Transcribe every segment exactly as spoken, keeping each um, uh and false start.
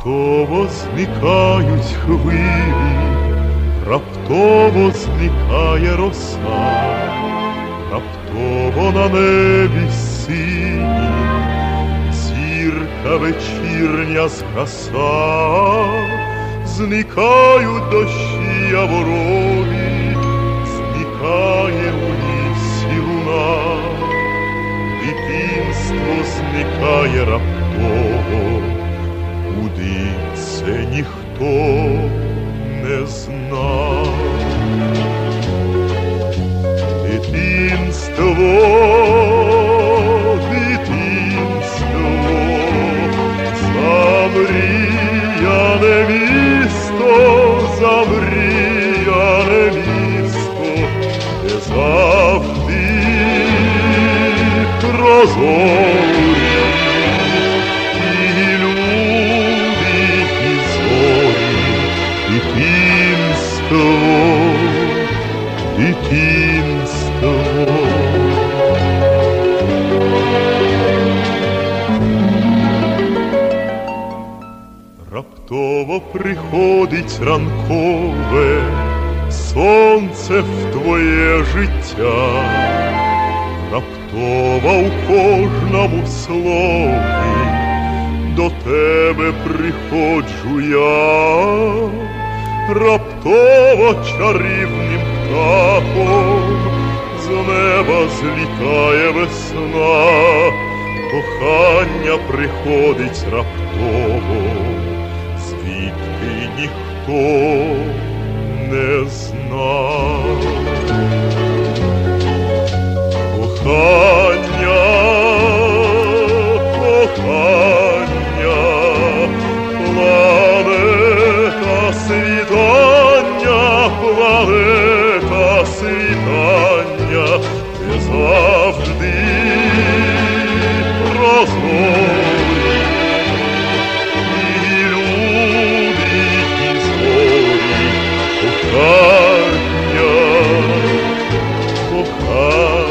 Раптово зникають хвилі, раптово зникає роса, раптово на небі синім зірка вечірня згаса, зникають дощі яворові, зникає у лісі луна, дитинство зникає раптово, куди це ніхто не знав. Дитинство, дитинство, замріяне місто, замріяне місто, де завжди прозорі дитинство, дитинство. Раптово приходить ранкове сонце в твоє життя, раптово у кожному слові до тебе приходжу я, раптово чарівним птахом з неба злітає весна, кохання приходить раптово, звідки ніхто не знав. Кохання, кохання, планета світання, планета світання, де завжди прозорі і люди, і зорі, кохання, кохання.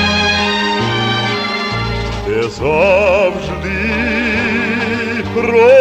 Завжди про